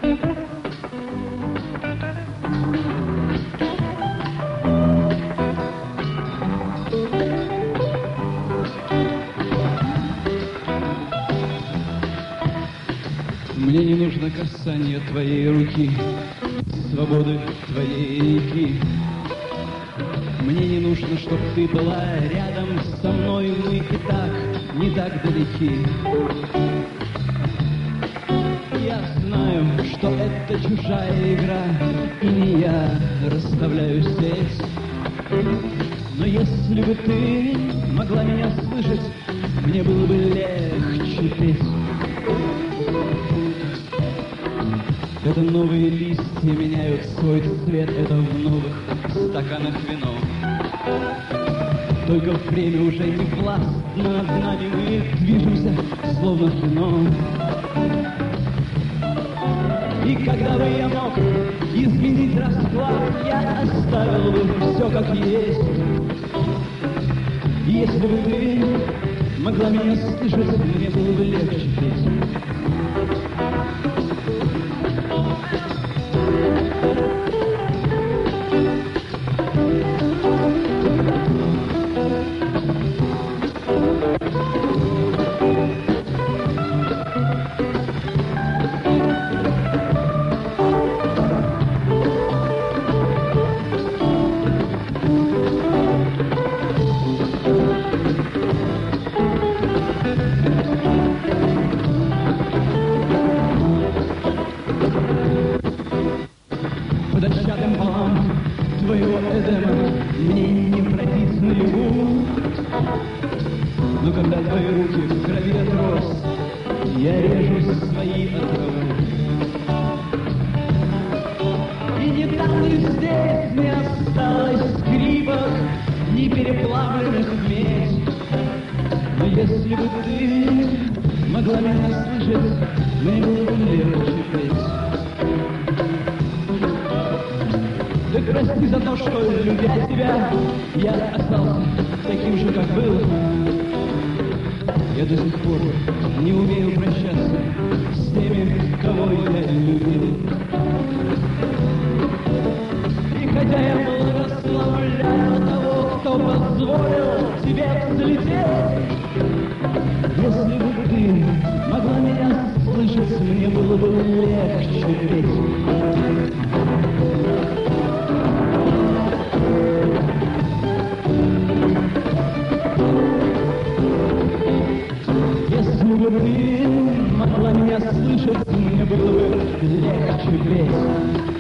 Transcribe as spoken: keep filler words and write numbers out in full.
Мне не нужно касание твоей руки, свободы твоей реки. Мне не нужно, чтоб ты была рядом со мной, мы и так, не так далеки. Я знаю, что это чужая игра, и не я расставляю сеть. Но если бы ты могла меня слышать, мне было бы легче петь. Это новые листья меняют свой цвет, это в новых стаканах вино. Только время уже не властно над нами, мы движемся, словно в кино. И когда бы я мог изменить расклад, я оставил бы все как есть. Если бы ты могла меня слышать, мне было бы легче петь. Под отчатым полом твоего Эдема мне не пройти наяву. Но когда твои руки в крови отрос, я режу свои отровы. И не там, ни здесь не осталось скрипок, ни переплавленных медь. Но если бы ты могла меня слышать, мне было бы легче петь. Ты прости за то, что, любя тебя, я остался таким же, как был. Я до сих пор не умею прощаться с теми, кого я любил. И хотя я благословляю того, кто позволил тебе взлететь, если бы ты могла меня слышать, мне было бы легче петь. Если бы ты могла меня слышать, мне было бы легче петь.